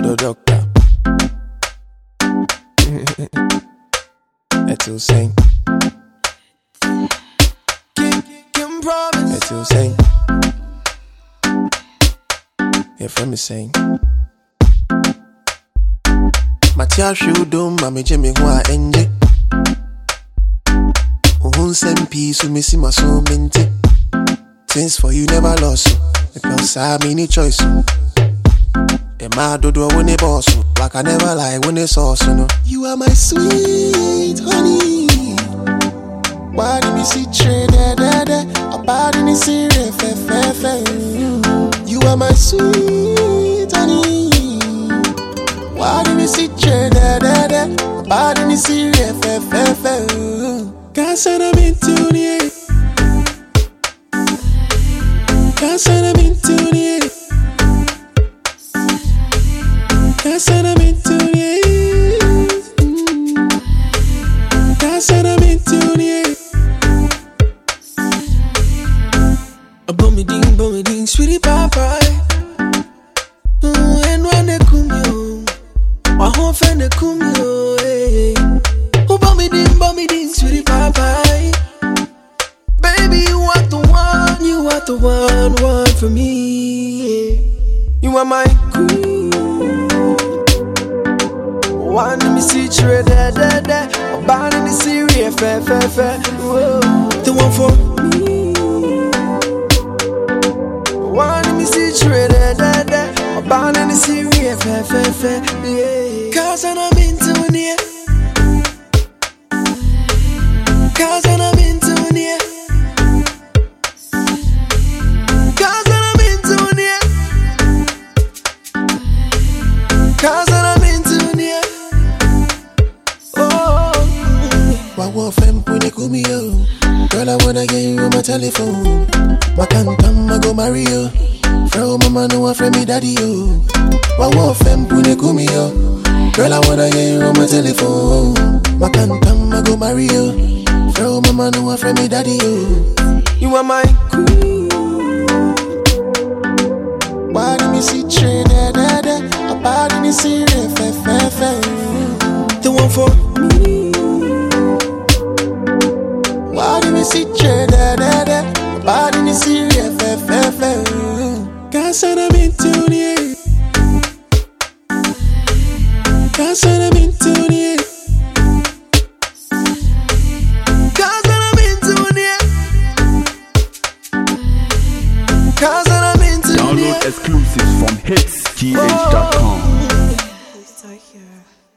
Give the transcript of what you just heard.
Hello, doctor. It's insane. Kim promise. It's insane. Yeah, from me saying. Matia shudum, mami Jimmy Hua Enje. Uhun sempi, so missy my soul minty. Things for you never lost, because I mean any choice. The mad do when it boss, like I never lie when it's awesome. No. You are my sweet honey. Why did me see trade da about in the serious fe. You are my sweet honey. Why did me see trade da about in the serious fe. Cause I'm into the cause I'm into the cause I'm into the cause I'm into the Bommy ding, sweetie papa. And when they come you, my whole friend they come you, hey. Oh, bommy ding, sweetie papa. Baby, you are the one for me. Yeah. You are my queen. One let me see trade da. About in the serious fe. The one for me. One let me see trade da. About in the serious fe. Yeah. Cause I'm into it. Cause I'm into it. Cause I'm into it. Cause I'm into it. Oh. My girlfriend put it to me, yo. Girl, I wanna get you on my telephone. My can't come, I go marry you. From mama, no one friend me daddy, yo. My girlfriend put it to me, yo. Girl, I wanna get you on my telephone. My can't come, I go marry you. From mama, no one friend me daddy, yo. You are my queen. Why did me see trade da? About in the serious fe. The one for me. Why did me see trade da? About in the serious fe. Cause I'm into the cause I'm into the cause I'm into the cause I'm into the Download exclusives from hitsgh.com. Start here.